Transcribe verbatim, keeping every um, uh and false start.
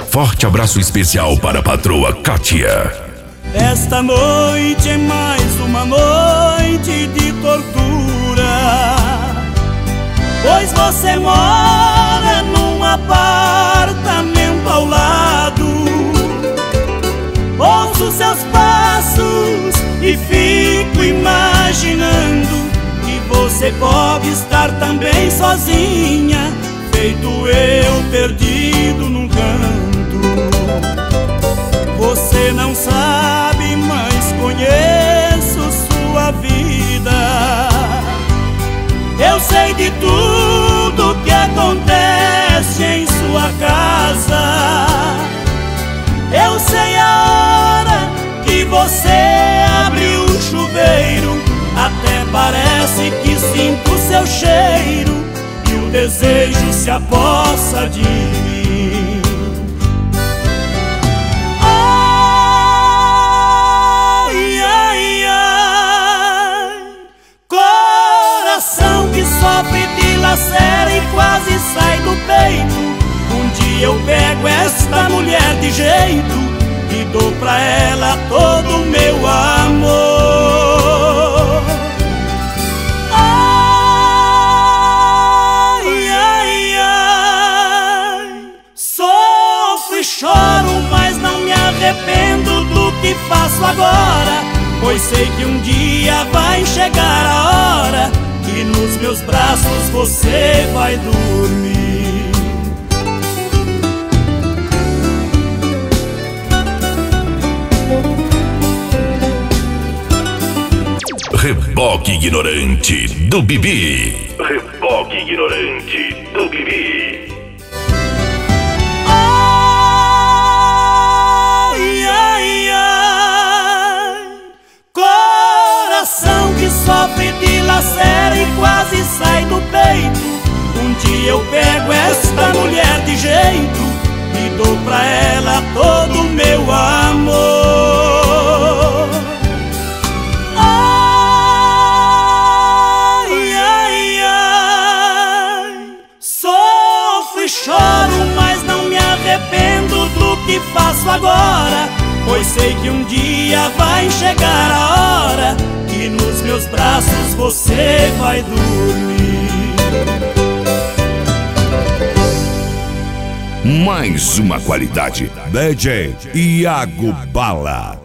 Forte abraço especial para a patroa Kátia. Esta noite é mais uma noite de tortura, pois você mora num apartamento ao lado. Ouço seus passos e fico imaginando que você pode estar também sozinha, feito eu perdido num canto. Você não sabe, mas conheço sua vida. Eu sei de tudo que acontece em sua casa. Eu sei a hora que você abre o chuveiro, até parece que sinto seu cheiro e o desejo se apossa de mim. Ai, ai, ai, coração que sofre, dilacera e quase sai do peito. Um dia eu pego esta mulher de jeito e dou pra ela todo o meu amor. Ai, ai, ai, sofro e choro, mas não me arrependo do que faço agora, pois sei que um dia vai chegar a hora que nos meus braços você vai dormir. Reboque ignorante do Bibi. Reboque ignorante do Bibi. Ai, ai, ai, coração que sofre, dilacera e quase sai do peito. Um dia eu pego esta mulher de jeito e dou pra ela todo o meu amor. Choro, mas não me arrependo do que faço agora, pois sei que um dia vai chegar a hora que nos meus braços você vai dormir. Mais uma qualidade. D J Iago Bala.